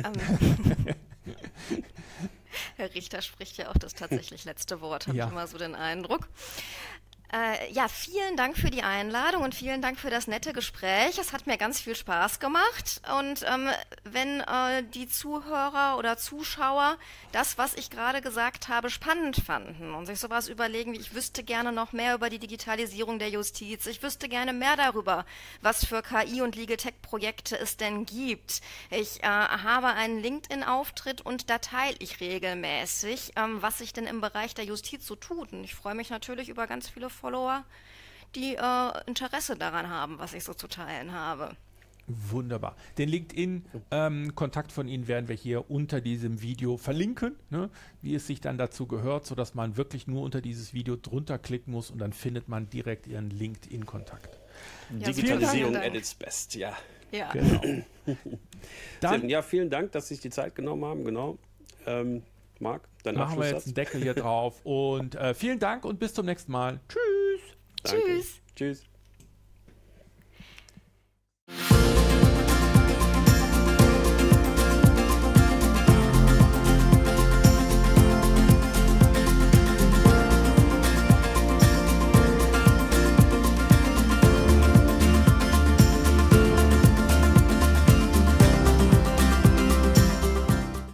Herr Richter spricht ja auch das tatsächlich letzte Wort, habe ich immer so den Eindruck. Ja, vielen Dank für die Einladung und vielen Dank für das nette Gespräch. Es hat mir ganz viel Spaß gemacht. Und wenn die Zuhörer oder Zuschauer das, was ich gerade gesagt habe, spannend fanden und sich sowas überlegen, wie ich wüsste gerne noch mehr über die Digitalisierung der Justiz, ich wüsste gerne mehr darüber, was für KI- und Legal Tech-Projekte es denn gibt. Ich habe einen LinkedIn-Auftritt und da teile ich regelmäßig, was sich denn im Bereich der Justiz so tut. Und ich freue mich natürlich über ganz viele Follower, die Interesse daran haben, was ich so zu teilen habe. Wunderbar. Den LinkedIn-Kontakt von Ihnen werden wir hier unter diesem Video verlinken, ne, wie es sich dann dazu gehört, sodass man wirklich nur unter dieses Video drunter klicken muss und dann findet man direkt Ihren LinkedIn-Kontakt. Ja, Digitalisierung at its best, ja. Genau. Dann, ja, vielen Dank, dass Sie sich die Zeit genommen haben, genau. Marc, dein Abschlusssatz. Machen wir jetzt einen Deckel hier drauf und vielen Dank und bis zum nächsten Mal. Tschüss. Danke. Tschüss. Tschüss.